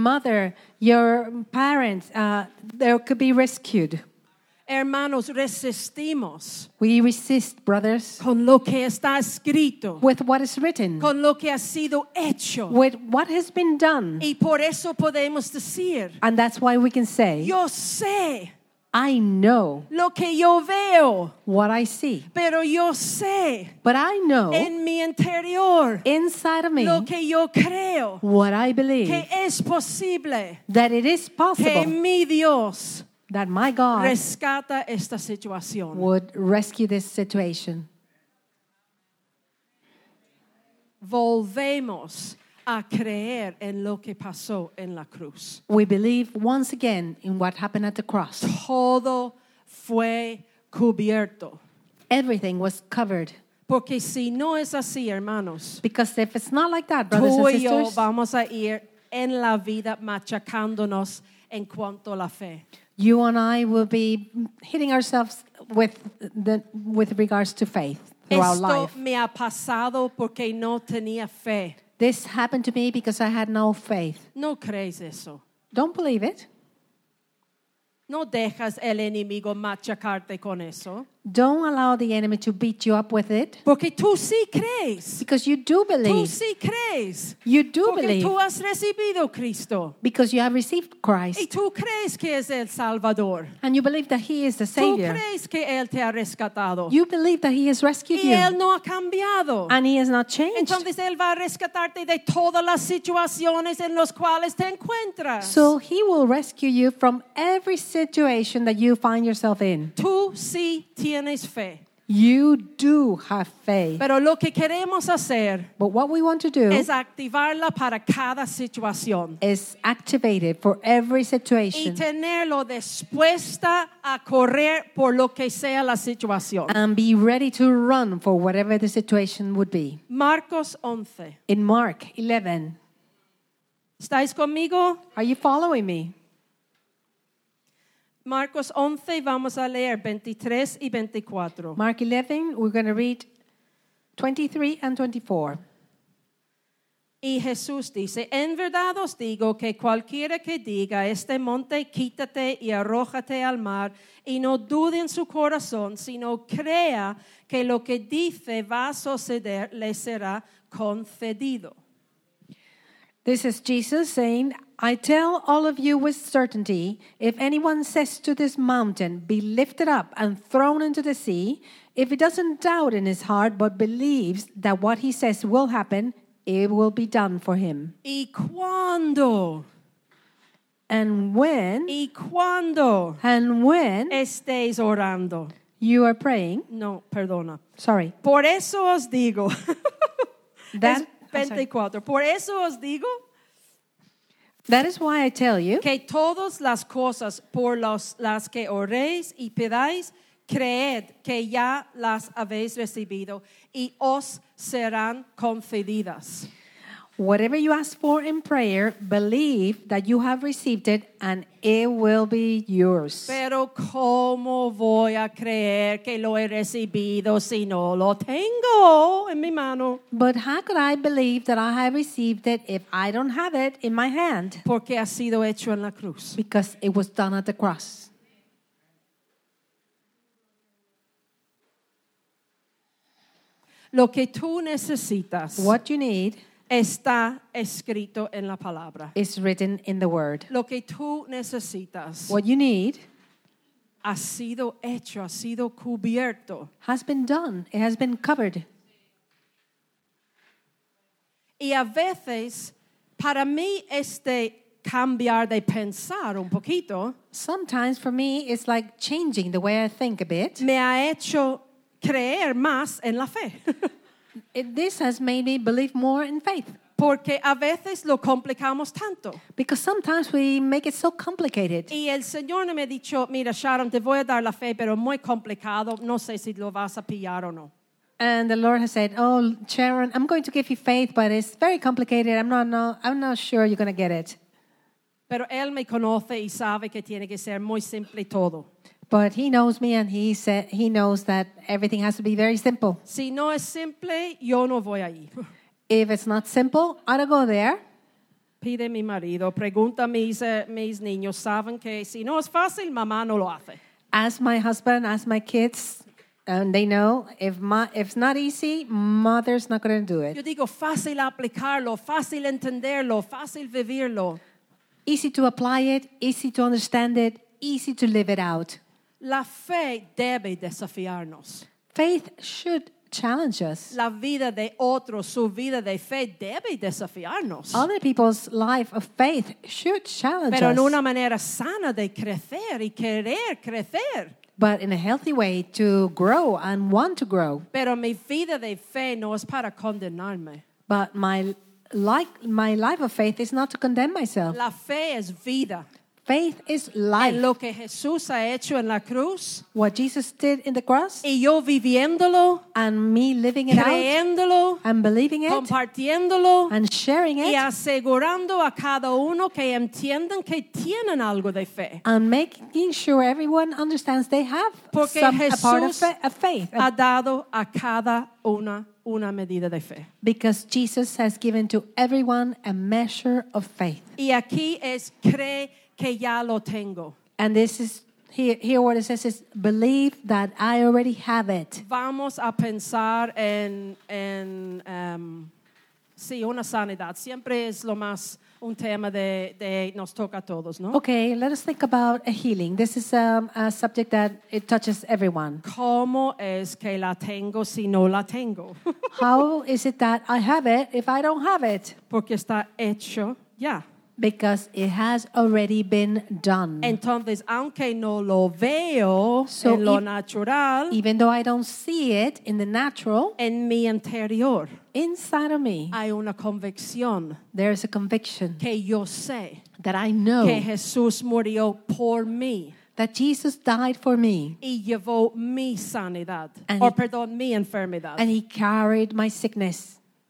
mother, your parents, they could be rescued. Hermanos, resistimos We resist, brothers, con lo que está escrito, with what is written, con lo que ha sido hecho. with what has been done. Y por eso podemos decir, And that's why we can say, yo sé I know lo que yo veo, what I see. pero yo sé But I know en mi interior inside of me lo que yo creo what I believe, que es posible that it is que possible mi Dios that my God rescata esta situación. would rescue this situation. Volvemos a creer en lo que pasó en la cruz. We believe once again in what happened at the cross. Todo fue cubierto. Everything was covered. Porque si no es así, hermanos, Because if it's not like that, brothers tú and y yo sisters, vamos a ir en la vida machacándonos en cuanto a la fe. you and I will be hitting ourselves with regards to faith throughout Esto life. me ha pasado porque no tenía fe. This happened to me because I had no faith. No crees eso. Don't believe it. No dejas el enemigo machacarte con eso. Don't allow the enemy to beat you up with it. Porque tú sí crees. Because you do Tú believe. sí crees. You do Porque believe. tú has recibido Cristo. Because you have received Y Christ. tú crees que es el Salvador. And you believe that He is the Tú Savior. crees que Él te ha rescatado. You believe that He has rescued Y Él you. no ha cambiado. And He has not changed. Entonces Él va a rescatarte de todas las situaciones en las cuales te encuentras. So He will rescue you from every situation that you find yourself in. Tú sí tienes fe. You do have faith. Pero lo que queremos hacer But what we want to do es activarla para cada situación. is activate it for every Y situation tenerlo dispuesta a correr por lo que sea la situación. and be ready to run for whatever the situation would be. Marcos 11. In Mark 11, ¿Estáis conmigo? are you following me? Marcos 11, vamos a leer 23 y 24. Mark 11, we're going to read 23 and 24. Y Jesús dice, en verdad os digo que cualquiera que diga este monte, quítate y arrójate al mar, y no dude en su corazón, sino crea que lo que dice va a suceder, le será concedido. This is Jesus saying, I tell all of you with certainty, if anyone says to this mountain, be lifted up and thrown into the sea, if he doesn't doubt in his heart but believes that what he says will happen, it will be done for him. ¿Y cuándo? And when Estéis orando. you are praying, No, perdona. sorry, Por eso os digo. that, Es 24. Por eso os digo that is why I tell you que todas las cosas por las que oréis y pidáis, creed que ya las habéis recibido y os serán concedidas. whatever you ask for in prayer, believe that you have received it and it will be yours. Pero ¿cómo voy a creer que lo he recibido si no lo tengo en mi mano? But how could I believe that I have received it if I don't have it in my hand? Porque ha sido hecho en la cruz. Because it was done at the cross. Lo que tú necesitas What you need está escrito en la palabra. is written in the Word. Lo que tú necesitas What you need ha sido hecho, ha sido cubierto. has been done. It has been covered. Y a veces, para mí, cambiar de pensar un poquito Sometimes for me, it's like changing the way I think a bit. me ha hecho creer más en la fe. This has made me believe more in faith. Porque a veces lo complicamos tanto. Because sometimes we make it so complicated. Y el Señor no me ha dicho, mira Sharon, te voy a dar la fe, pero muy complicado, no sé si lo vas a pillar o no. And the Lord has said, oh, Sharon, I'm going to give you faith, but it's very complicated. I'm not sure you're going to get it. Pero Él me conoce y sabe que tiene que ser muy simple todo. But He knows me, and He knows that everything has to be very simple. Si no es simple, yo no voy a ir. If it's not simple, I don't go there. pide mi marido, pregunta a mis niños, saben que si no es fácil, mamá no lo hace. Ask my husband, ask my kids, and they know if it's not easy, mother's not going to do Yo it. digo fácil aplicarlo, fácil entenderlo, fácil vivirlo. Easy to apply it, easy to understand it, easy to live it out. La fe debe desafiarnos. Faith should challenge us. La vida de otros, su vida de fe debe desafiarnos. Other people's life of faith should challenge Pero en us, una manera sana de crecer y querer crecer. but in a healthy way to grow and want to grow. Pero mi vida de fe no es para condenarme. But my life of faith is not to condemn myself. La fe es vida. Faith is En life. lo que Jesús ha hecho en la cruz What Jesus did in the cross y yo viviéndolo, and me living it out creyéndolo, and believing it compartiéndolo and sharing y it asegurando a cada uno que entiendan que tienen algo de fe. and making sure everyone understands they have Porque a part of Jesús faith. ha dado a cada una medida de fe. Because Jesus has given to everyone a measure of faith. Y aquí es cree que ya lo tengo. And this is here what it says is believe that I already have it. Vamos a pensar en sí, una sanidad. Siempre es lo más un tema de nos toca a todos, ¿no? Okay, let us think about a healing. This is a subject that it touches everyone. ¿Cómo es que la tengo si no la tengo? How is it that I have it if I don't have it? Porque está hecho ya. Because it has already been done. Entonces, aunque no lo veo So en lo if- natural, Even though I don't see it in the natural, en mi interior inside of me, hay una convicción there is a conviction que yo sé that I know que Jesús murió por mí that Jesus died for me y llevó mi sanidad, And o he- perdón, mi enfermedad. and he carried my sickness.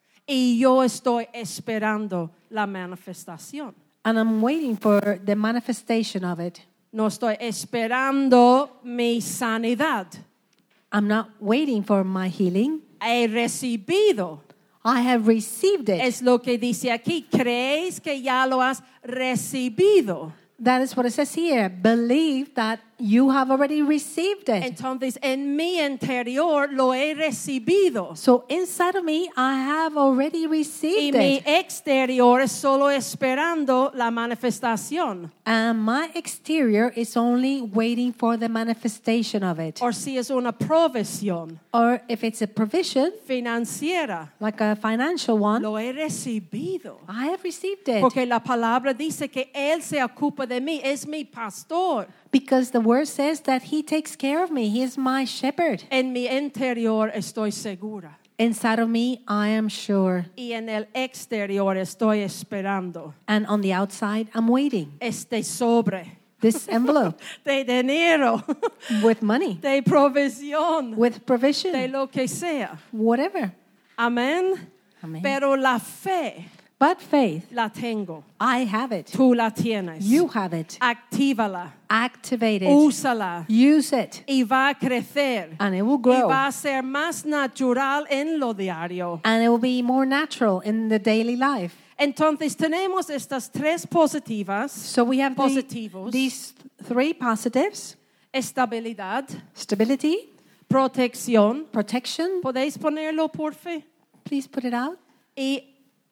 Y yo estoy esperando la manifestación. And I'm waiting for the manifestation of it. No estoy esperando mi sanidad. I'm not waiting for my healing. He recibido. I have received it. Es lo que dice aquí. ¿Creéis que ya lo has recibido? That is what it says here. Believe that you have already received it. Entonces, en mi interior lo he recibido. So inside of me, I have already Y received mi it. exterior es solo esperando la manifestación. And my exterior is only waiting for the manifestation of it. O si es una provisión Or if it's a provision, financiera, like a financial one, lo he recibido. I have received it. Porque la palabra dice que Él se ocupa de mí, es mi pastor. Because the word says that he takes care of me. He is my shepherd. En mi interior estoy segura. Inside of me, I am sure. Y en el exterior estoy esperando And on the outside, I'm waiting. este sobre This envelope de dinero, with money, de provisión, with de provision, lo que sea. whatever. Amén. Amen. Pero la fe But faith, la tengo. I have it. Tú la tienes. You have it. Actívala. Activate it. Úsala. Use it. Y va a crecer. And it will Y grow. va a ser más natural en lo diario. And it will be more natural in the daily life. Entonces tenemos estas tres positivas. So we have Positivos. these three positives: Estabilidad, stability, protección. protection. ¿Podéis ponerlo, por fe? Please put it out. Y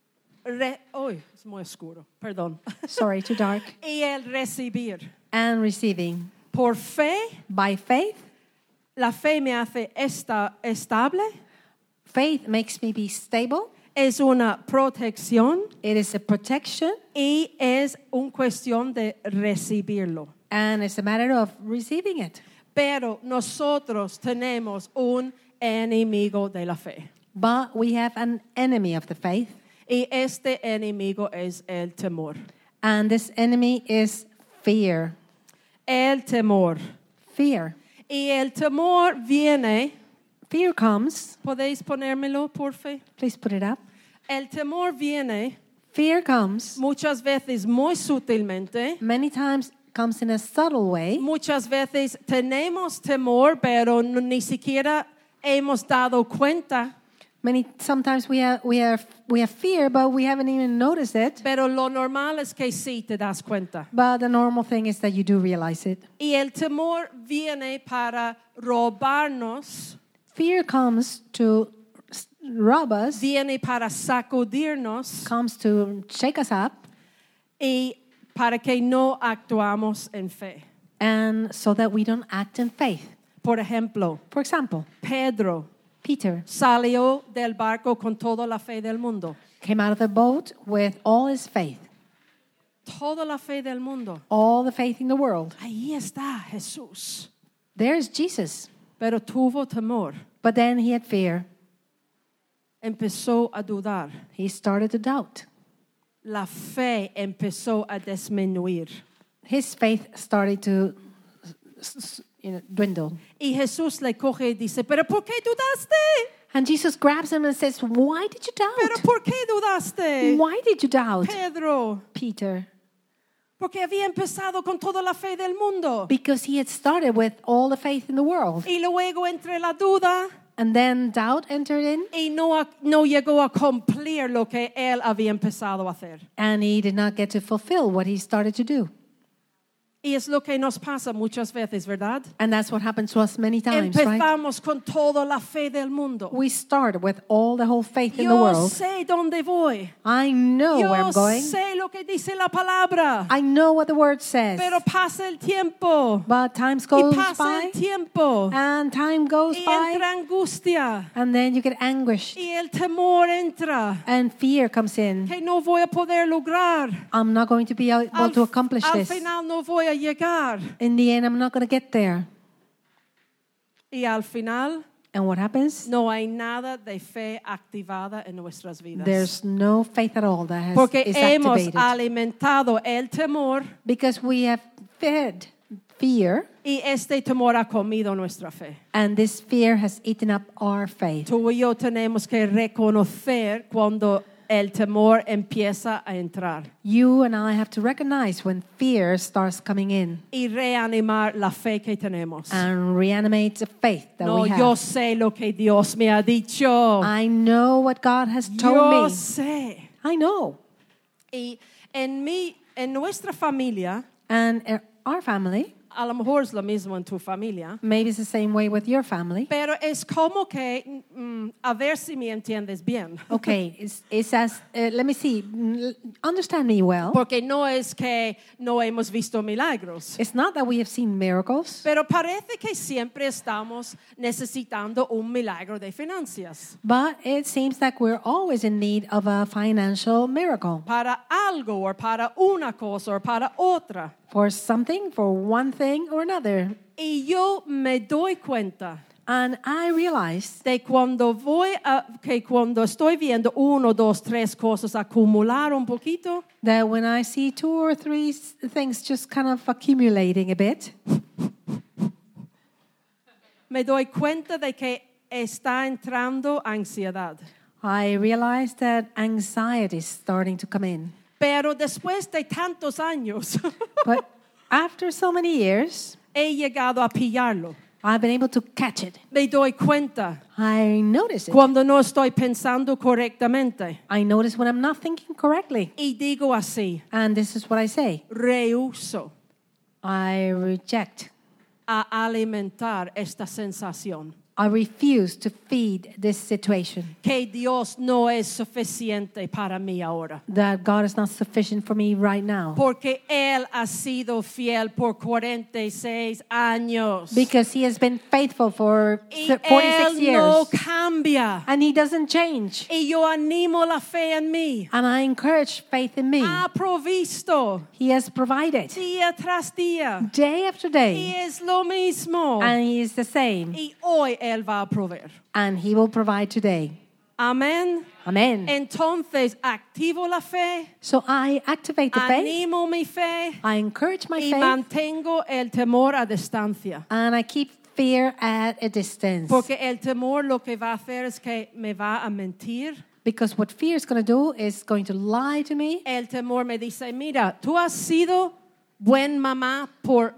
es muy oscuro, perdón. Sorry, too dark. Y el recibir. And receiving. Por fe, By faith, la fe me hace estable. faith makes me be stable. Es una protección It is a protection. y es una cuestión de recibirlo. And it's a matter of receiving it. Pero nosotros tenemos un enemigo de la fe. But we have an enemy of the faith. Y este enemigo es el temor. And this enemy is fear. El temor. Fear. Y el temor viene, Fear comes. ¿podéis ponérmelo, por fe? Please put it up. El temor viene Fear comes muchas veces muy sutilmente. many times comes in a subtle way. Muchas veces tenemos temor, pero ni siquiera hemos dado cuenta. Sometimes we have fear, but we haven't even noticed it. Pero lo normal es que sí te das cuenta. But the normal thing is that you do realize it. Y el temor viene para robarnos, Fear comes to rob us, viene para sacudirnos comes to shake us up, y para que no actuamos en fe. and so that we don't act in faith. Por ejemplo, For example, Pedro Peter salió del barco con toda la fe del mundo. came out of the boat with all his faith, Toda la fe del mundo. all the faith in the world. Ahí está Jesús. There's Jesus. Pero tuvo temor. But then he had fear. Empezó a dudar. He started to doubt. La fe empezó a disminuir. His faith started to dwindle. Y Jesús le coge y dice, ¿pero por qué dudaste? And Jesus grabs him and says, why did you ¿Pero doubt? por qué dudaste? Why did you doubt, Pedro, Peter? porque había empezado con toda la fe del mundo. Because he had started with all the faith in the world. Y luego entre la duda And then doubt entered in, y no llegó a cumplir lo que él había empezado a hacer. and he did not get to fulfill what he started to do. Y es lo que nos pasa muchas veces, ¿verdad? And that's what happens to us many times, right? Empezamos con toda la fe del mundo. We start with all the whole faith in the Yo world. sé dónde voy. I know where Yo I'm going. sé lo que dice la palabra. I know what the word says. Pero pasa el tiempo. But time Y goes pasa by, el tiempo. and time goes Y by, entra angustia. and then you get anguished, Y el temor entra. and fear comes in. Que no voy a poder lograr. I'm not going to be able to accomplish Al this. final no voy a llegar. In the end, I'm not going to get there. Y al final And what happens? no hay nada de fe activada en nuestras vidas. There's no faith at all that Porque is hemos activated. alimentado el temor Because we have fed fear, y este temor ha comido nuestra fe. and this fear has eaten up our faith. Tú y yo tenemos que reconocer cuando el temor empieza a entrar You and I have to recognize when fear starts coming in y reanimar la fe que tenemos. and reanimate the faith that No, we have. yo sé lo que Dios me ha dicho. I know what God has told Yo me. sé. I know. Y en nuestra familia, And our family, a lo mejor es lo mismo en tu familia, maybe it's the same way with your family. pero es como que, a ver si me entiendes bien. Okay, it's as, let me see, understand me well. Porque no es que no hemos visto milagros, It's not that we have seen miracles, pero parece que siempre estamos necesitando un milagro de finanzas. but it seems like we're always in need of a financial miracle Para algo, o para una cosa, o para otra. for something, for one thing or another. Y yo me doy cuenta And I realized de que cuando estoy viendo 1, 2, 3 cosas acumular un poquito, that when I see 2 or 3 things just kind of accumulating a bit, me doy cuenta de que está entrando ansiedad. I realized that anxiety is starting to come in. Pero después de tantos años, But after so many years, he llegado a pillarlo. I've been able to catch it. Me doy cuenta I notice it. cuando no estoy pensando correctamente. I notice when I'm not thinking correctly. Y digo así, And this is what I say. rehuso I reject. a alimentar esta sensación. I refuse to feed this situation. Que Dios no es suficiente para mí ahora. That God is not sufficient for me right now. Porque Él ha sido fiel por 46 años. Because He has been faithful for Y 46 Él no years. cambia. And He doesn't change. Y yo animo la fe en mí. And I encourage faith in me. Ha provisto He has provided día tras día. day after Y day. es lo mismo. And He is the same. Y hoy Él va a proveer. And He will provide today. Amén. Amen. Entonces activo la fe, So I activate the faith. animo mi fe I encourage my y faith. mantengo el temor a distancia. And I keep fear at a distance. Porque el temor lo que va a hacer es que me va a mentir. Because what fear is going to do is going to lie to me. El temor me dice, mira, tú has sido buen mamá por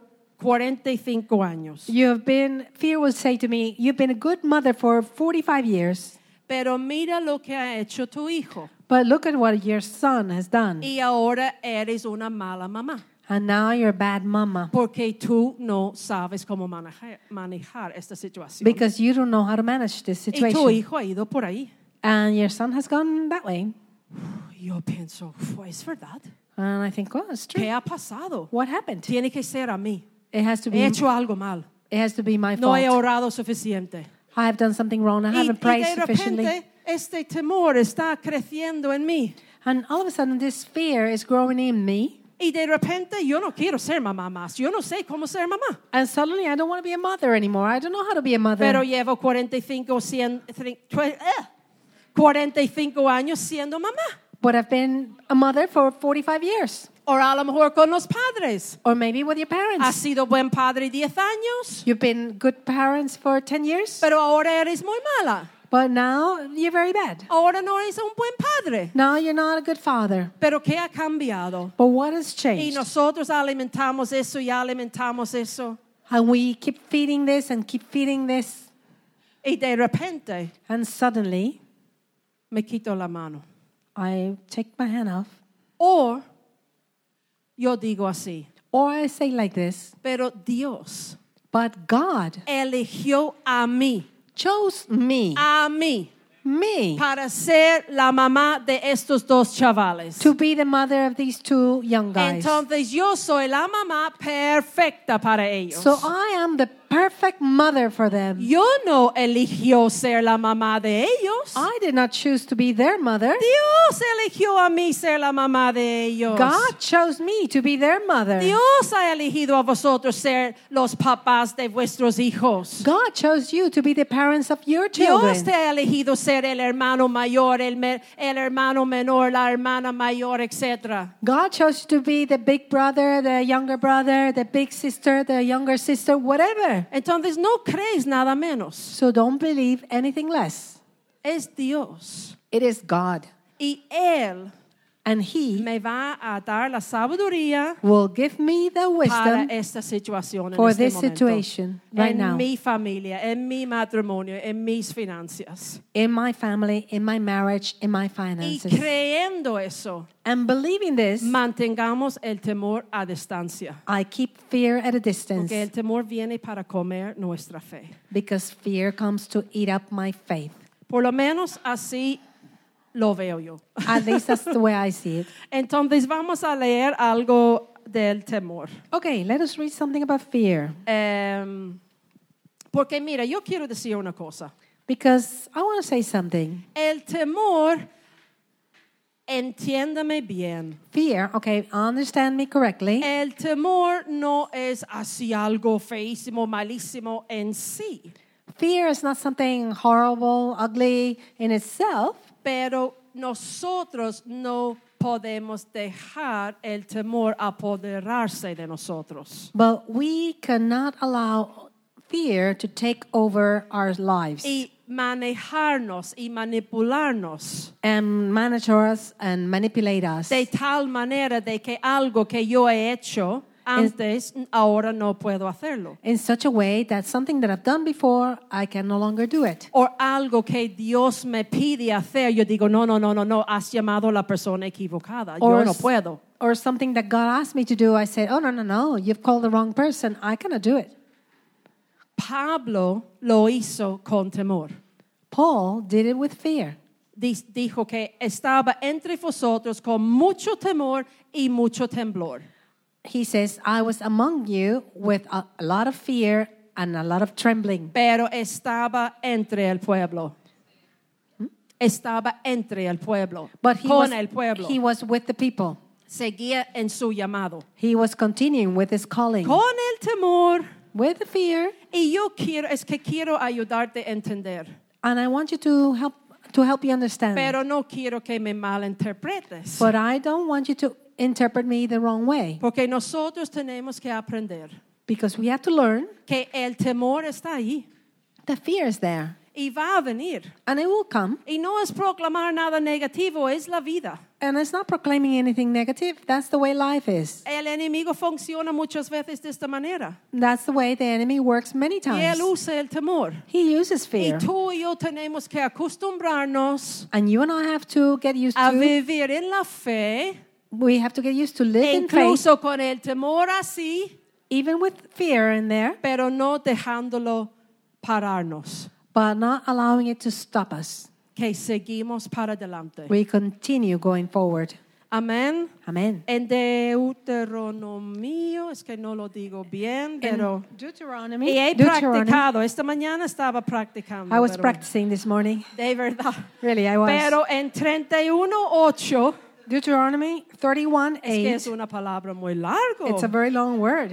45 años. Fear will say to me, you've been a good mother for 45 years. Pero mira lo que ha hecho tu hijo. But look at what your son has done. Y ahora eres una mala mamá. And now you're a bad mama. Porque tú no sabes cómo manejar esta situación. Because you don't know how to manage this Y tu situation. hijo ha ido por ahí. And your son has gone that way. Yo pienso, ¿es verdad? And I think, well, it's ¿Qué true. ha pasado? What happened? Tiene que ser a mí. It has to He be, hecho algo mal. it has to be my No he fault. orado suficiente. I have done something wrong. I haven't Y prayed de sufficiently. repente, este temor está creciendo en mí. And all of a sudden, this fear is growing in me. Y de repente, yo no quiero ser mamá más. Yo no sé cómo ser mamá. And suddenly, I don't want to be a mother anymore. I don't know how to be a mother. Pero llevo 45 años siendo mamá. But I've been a mother for 45 years. O a lo mejor con los padres. Or maybe with your parents. Has sido buen padre 10 años, You've been good parents for 10 years. pero ahora eres muy mala. But now, you're very bad. Ahora no eres un buen padre. Now, you're not a good father. Pero ¿qué ha cambiado? But what has Y changed? nosotros alimentamos eso y alimentamos eso. And we keep feeding this and keep feeding this. Y de repente And suddenly, me quito la mano. I take my hand off. O yo digo así, Or I say like this, pero Dios but God eligió a mí, chose me, me, para ser la mamá de estos dos chavales. to be the mother of these two young guys. Entonces yo soy la mamá perfecta para ellos. So I am the perfect mother for them. Yo no eligió ser la mamá de ellos. I did not choose to be their mother. Dios eligió a mí ser la mamá de ellos. God chose me to be their mother. Dios ha elegido a vosotros ser los papás de vuestros hijos. God chose you to be the parents of your children. Dios te ha elegido ser el hermano mayor, el hermano menor, la hermana mayor, etc. God chose you to be the big brother, the younger brother, the big sister, the younger sister, whatever. Entonces no crees nada menos. So don't believe anything less. Es Dios. It is God. Y Él And He me va a dar la sabiduría will give me the para wisdom esta situación en for este this momento. situation right En now. mi familia, en mi matrimonio, en mis finanzas. In my family, in my marriage, in my Y finances. creyendo eso, And believing this, mantengamos el temor a distancia. I keep fear at a distance Porque el temor viene para comer nuestra fe. because fear comes to eat up my faith. Por lo menos así lo veo yo. At least that's the way I see it. Entonces vamos a leer algo del temor. Okay, let us read something about fear. Porque mira, yo quiero decir una cosa. Because I want to say something. El temor, entiéndame bien. Fear, okay, understand me correctly. El temor no es así algo feísimo, malísimo en sí. Fear is not something horrible, ugly in itself, Pero nosotros no podemos dejar el temor apoderarse de nosotros. but we cannot allow fear to take over our lives Y manejarnos y manipularnos and manage us and manipulate us de tal manera de que algo que yo he hecho antes, ahora no puedo hacerlo. in such a way that something that I've done before, I can no longer do it. O algo que Dios me pide hacer, yo digo, no, has llamado a la persona equivocada, yo no puedo. Or something that God asked me to do, I said, oh, no, you've called the wrong person. I cannot do it. Pablo lo hizo con temor. Paul did it with fear. Dijo que estaba entre vosotros con mucho temor y mucho temblor. He says, I was among you with a lot of fear and a lot of trembling. Pero estaba entre el pueblo. Estaba entre el pueblo. But Con el pueblo. he was with the people. Seguía en su llamado. He was continuing with his calling. Con el temor. With the fear. Y yo quiero ayudarte a entender. And I want you to help you understand. Pero no quiero que me malinterpretes. But I don't want you to interpret me the wrong way. Porque nosotros tenemos que aprender Because we have to learn que el temor está ahí. the fear is there. Y va a venir. And it will come. Y no es proclamar nada negativo, es la vida. And it's not proclaiming anything negative. That's the way life is. El enemigo funciona muchas veces de esta manera. That's the way the enemy works many Y times. él usa el temor. He uses Y fear. tú y yo tenemos que acostumbrarnos And you and I have to get used a to, vivir en la fe, we have to get used to live in faith, incluso con el temor así, even with fear in there, pero no dejándolo pararnos, but not allowing it to stop us. que seguimos para adelante. We continue going forward. Amén. Amen. En Deuteronomio, es que no lo digo bien, pero In Deuteronomy, y he practicado. Esta mañana estaba practicando. I was pero practicing this morning. de verdad. Really, I was. Pero en 31:8, Deuteronomy es que 31:8. es una palabra muy largo. It's a very long word.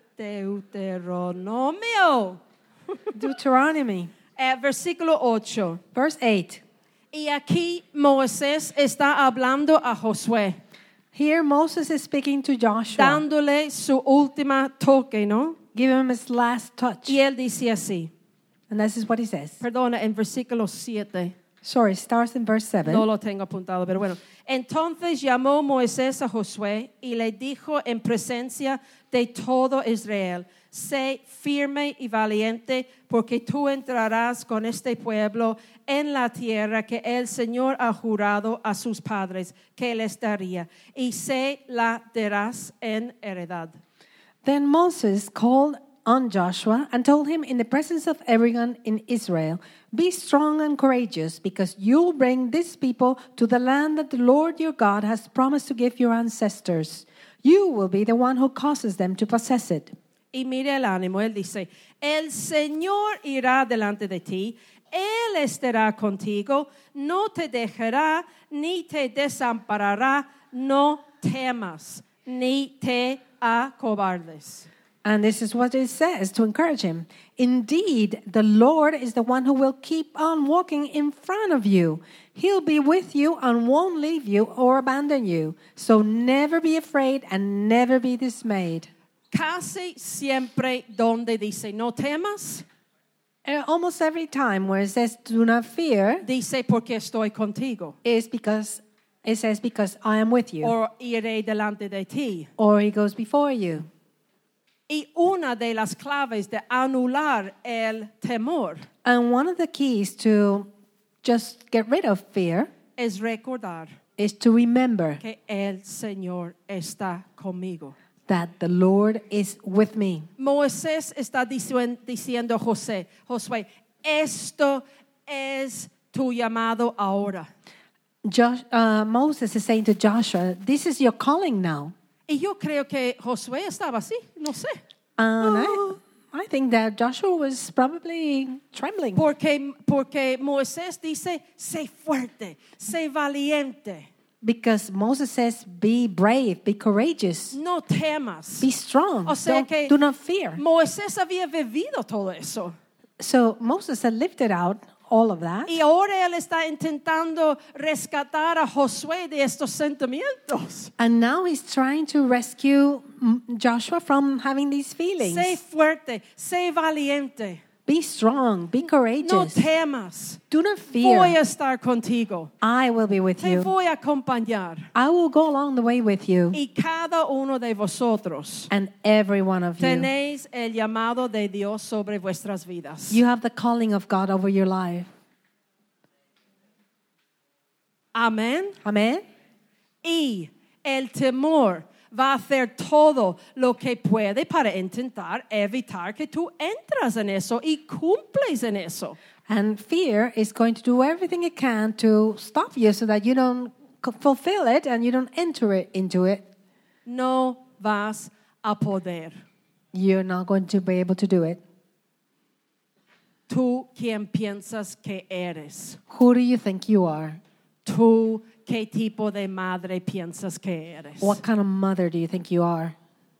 Deuteronomio. Deuteronomy, Versículo 8. verse 8. Y aquí Moisés está hablando a Josué, Here Moses is speaking to Joshua, dándole su última toque, ¿no? give him his last touch. Y él dice así, And this is what he says. perdona, en versículo 7. Sorry, it starts in verse 7. No lo tengo apuntado, pero bueno. Entonces llamó Moisés a Josué y le dijo en presencia de todo Israel: sé firme y valiente, porque tú entrarás con este pueblo en la tierra que el Señor ha jurado a sus padres que les daría, y se la darás en heredad. Then Moses called on Joshua and told him in the presence of everyone in Israel, be strong and courageous, because you'll bring this people to the land that the Lord your God has promised to give your ancestors. You will be the one who causes them to possess it. Y mire el ánimo, él dice, el Señor irá delante de ti, Él estará contigo, no te dejará ni te desamparará, no temas, ni te acobardes. And this is what it says to encourage him. Indeed, the Lord is the one who will keep on walking in front of you. He'll be with you and won't leave you or abandon you. So never be afraid and never be dismayed. Casi siempre donde dice no temas, Almost every time where it says do not fear, dice porque estoy contigo, is because it says because I am with you. o iré delante de ti. Or he goes before you. Y una de las claves de anular el temor And one of the keys to just get rid of fear es recordar is to remember que el Señor está conmigo. that the Lord is with me. Moisés está diciendo a Josué, esto es tu llamado ahora. Moses is saying to Joshua, this is your calling now. Y yo creo que Josué estaba así, no sé. And I think that Joshua was probably trembling. Porque Moisés dice, sé fuerte, sé valiente, Because Moses says, be brave, be courageous, no temas. be strong, O sea que do not fear. Moisés había vivido todo eso. So Moses had lifted out all of that. Y ahora él está intentando rescatar a Josué de estos sentimientos. And now he's trying to rescue Joshua from having these feelings. Sé fuerte, sé valiente, Be strong, be no courageous. temas. Do not Voy fear. a estar contigo. I will be with Te you. voy a acompañar. I will go along the way with you. Y cada uno de vosotros And every one of you. tenéis el llamado de Dios sobre vuestras vidas. You have the calling of God over your life. Amén. Amen. Y el temor va a hacer todo lo que puede para intentar evitar que tú entras en eso y cumples en eso. And fear is going to do everything it can to stop you so that you don't fulfill it and you don't enter it into it. No vas a poder. You're not going to be able to do it. Tú quien piensas que eres. Who do you think you are? Tú qué tipo de madre piensas que eres. What kind of mother do you think you are?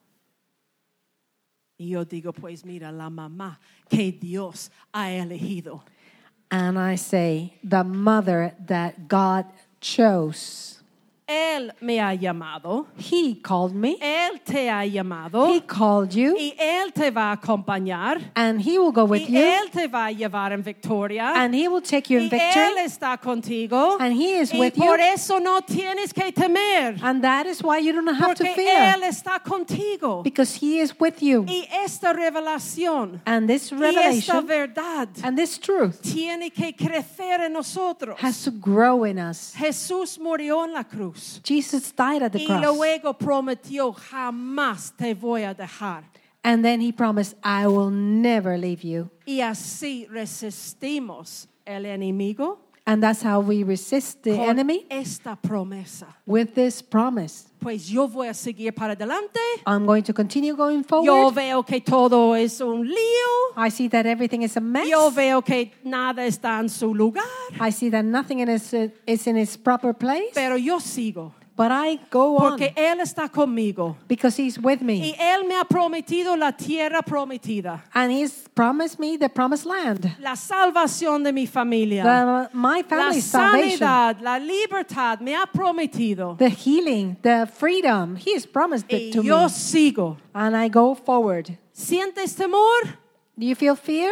Y yo digo, pues mira, la mamá que Dios ha elegido. And I say, the mother that God chose. Él me ha llamado. He called me. Él te ha llamado. He called you. Y Él te va a acompañar. And He will go with Y you. Él te va a llevar en victoria. And He will take you in Y victory. Él está contigo. And He is Y with you. por eso no tienes que temer. And that is why you don't have to Porque fear. Él está contigo. Because He is with you. Y esta revelación And this y esta revelation verdad and this truth tiene que crecer en nosotros. has to grow in us. Jesús murió en la cruz Jesus died at the y cross. luego prometió jamás te voy a dejar. And then He promised, I will never leave you. Y así resistimos el enemigo And that's how we resist the con enemy, esta promesa. with this promise. Pues yo voy a seguir para adelante. I'm going to continue going Yo forward. veo que todo es un lío. I see that everything is a mess. Yo veo que nada está en su lugar. I see that nothing is in its proper place. Pero yo sigo. But I go on Porque Él está conmigo. because He's with Y me. Él me ha prometido la tierra prometida. And He's promised me the promised land. La salvación de mi familia. My La family's salvation. sanidad, la libertad me ha prometido. The healing, the freedom. He has promised Y it to yo me. sigo. And I go forward. ¿Sientes temor? Do you feel fear?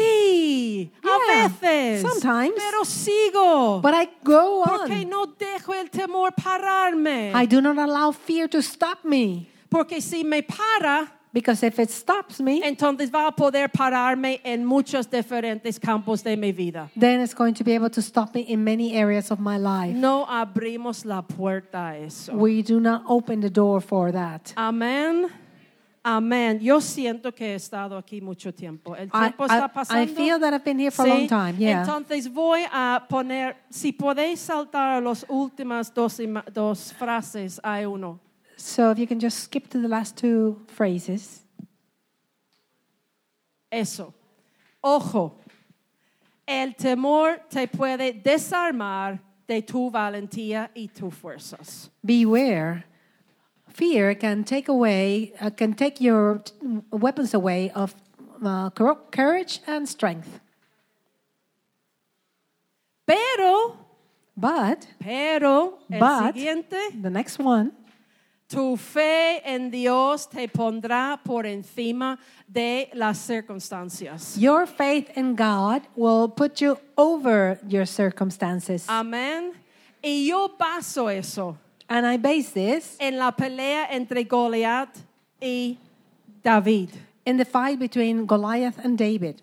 Sí, Yeah, a veces. sometimes. Pero sigo. But I go Porque on. no dejo el temor pararme. I do not allow fear to stop me. Porque si me para, Because if it stops me, entonces va a poder pararme en muchos diferentes campos de mi vida. then it's going to be able to stop me in many areas of my life. No abrimos la puerta a eso. We do not open the door for that. Amén. Amén. Yo siento que he estado aquí mucho tiempo. El tiempo está pasando. I feel that I've been here for a long time. Yeah. Entonces voy a poner, si podéis saltar las últimas dos frases, hay uno. So if you can just skip to the last two phrases. Eso. Ojo. El temor te puede desarmar de tu valentía y tus fuerzas. Beware. Fear can take your weapons away of courage and strength. Pero, But el siguiente, the next one, tu fe en Dios te pondrá por encima de las circunstancias. your faith in God will put you over your circumstances. Amén. Y yo baso eso And I base this en la pelea entre Goliat y David. in the fight between Goliath and David.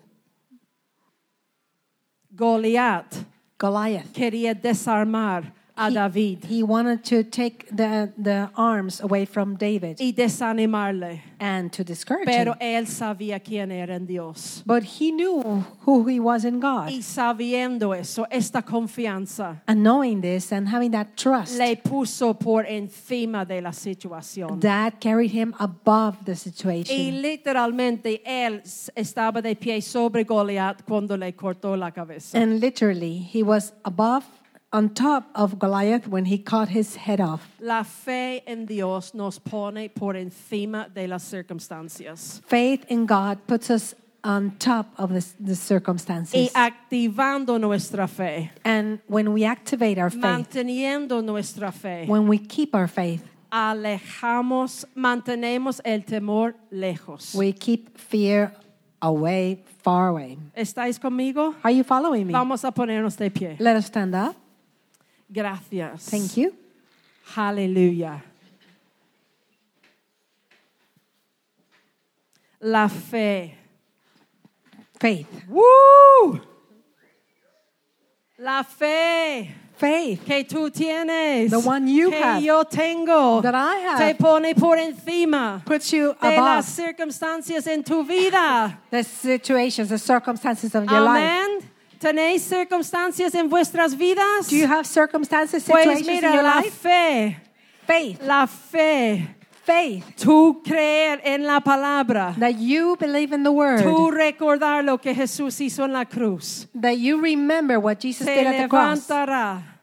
Goliat Goliath. quería desarmar a David He wanted to take the arms away from David y desanimarle. and to discourage Pero him. él sabía quién era en Dios. But he knew who he was in God. Y sabiendo eso, esta confianza And knowing this and having that trust, le puso por encima de la situación. that carried him above the Y situation. literalmente él estaba de pie sobre Goliat cuando le cortó la cabeza. And literally, he was on top of Goliath when he cut his head off. La fe en Dios nos pone por encima de las circunstancias. Faith in God puts us on top of the Y circumstances. activando nuestra fe, And when we activate our faith, manteniendo nuestra fe, when we keep our faith, mantenemos el temor lejos. we keep fear away, far away. ¿Estáis conmigo? Are you following me? Vamos a ponernos de pie. Let us stand up. Gracias. Thank you. Aleluya. La fe. Faith. ¡Woo! La fe Faith que tú tienes, The one you que have, yo tengo, that I have, te pone por encima puts you de las above circunstancias en tu vida. the situations, the circumstances of your life. Amén. ¿Tenéis circunstancias en vuestras vidas? Do you have circumstances, Pues situations mira, in your la life? fe, Faith. la fe, Faith. tú creer en la palabra, That you believe in the word. tú recordar lo que Jesús hizo en la cruz, That you remember what Jesus te did at the cross. levantará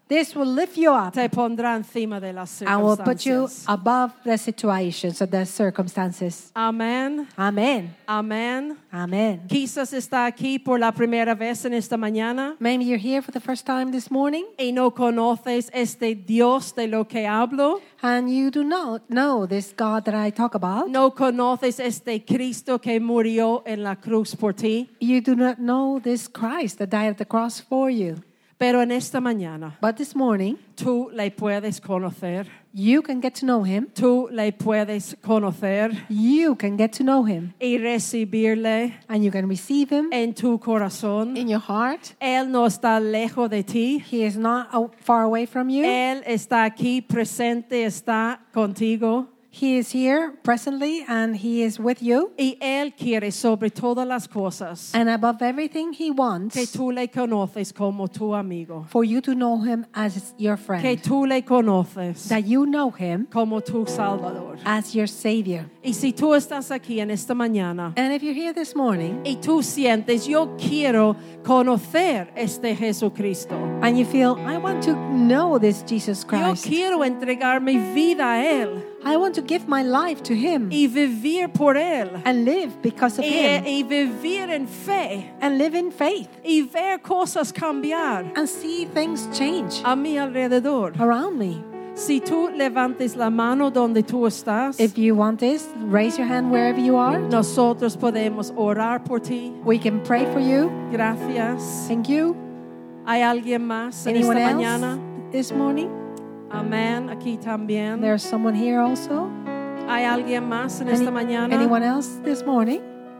This will lift you up Te pondrá encima de las and will put you circunstancias. above the situations or the circumstances. Amén. Amen. Amén. Amen. Quizás está aquí por la primera vez en esta mañana Maybe you're here for the first time this morning y no conoces este Dios de lo que hablo. and you do not know this God that I talk about. No conoces este Cristo que murió en la cruz por ti. You do not know this Christ that died at the cross for you. Pero en esta mañana But this morning, tú le puedes conocer. you can get to know him. Tú le puedes conocer You can get to know him. y recibirle And you can receive him en tu corazón. in your heart. Él no está lejos de ti. He is not far away from you. Él está aquí presente, está contigo. He is here presently and he is with you. Y Él quiere sobre todas las cosas And above everything, he wants que tú le conoces como tu amigo. for you to know him as your Que friend. tú le conoces That you know him como tu Salvador. as your Savior. Y si tú estás aquí en esta mañana And if you're here this morning y tú sientes, yo quiero conocer este Jesucristo. and you feel, I want to know this Jesus Yo Christ. quiero entregar mi vida a Él I want to give my life to him y vivir por Él. and live because of him Y vivir en fe and live in faith y ver cosas cambiar and see things change a mi alrededor. around me. Si tú levantes la mano donde tú estás, If you want this, raise your hand wherever you are. nosotros podemos orar por ti. We can pray for you. Gracias. Thank you. ¿Hay alguien más en Anyone esta else mañana? this morning? Amén. Aquí también. There's someone here also. ¿Hay alguien más en esta mañana? Anyone else this morning?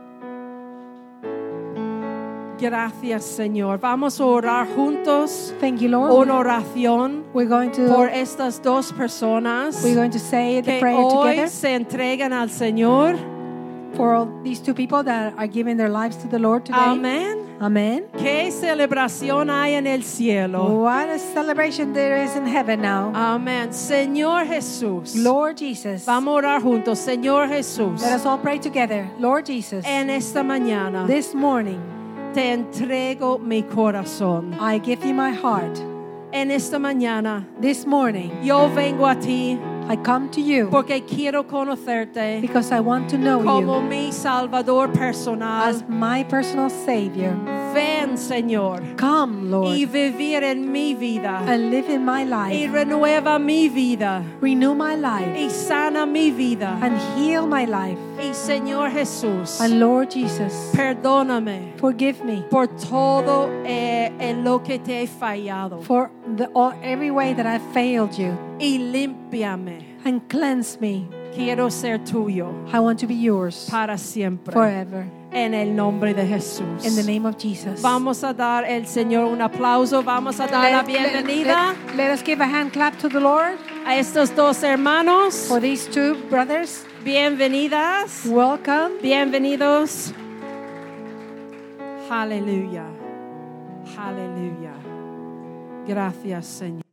Gracias, Señor. Vamos a orar juntos Thank you, Lord. una oración We're going por to estas dos personas say the que prayer hoy together se entregan al Señor. for all these two people that are giving their lives to the Lord today. Amén. Amen. ¿Qué celebración hay en el cielo? What a celebration there is in heaven now. Amén. Señor Jesús. Lord Jesus. Vamos a orar juntos. Señor Jesús. Let us all pray together. Lord Jesus. En esta mañana This morning, te entrego mi corazón. I give you my heart. En esta mañana This morning, yo vengo a ti I come to you porque quiero conocerte because I want to know como you mi Salvador personal. as my personal Savior. Ven, Señor, Come, Lord, y vivir en mi vida. and live in my Y life. renueva mi vida. Renew my life Y sana mi vida. and heal my life. Y Señor Jesús, And Lord Jesus, perdóname forgive me por todo en lo que te he fallado. for every way that I failed you. Y límpiame. And cleanse me. Quiero ser tuyo I want to be yours para siempre. forever. En el nombre de Jesús. In the name of Jesus. Vamos a dar el Señor un aplauso. Vamos a dar la bienvenida Let us give a hand clap to the Lord a estos dos hermanos. for these two brothers. Bienvenidas. Welcome. Bienvenidos. Aleluya. Aleluya. Gracias, Señor.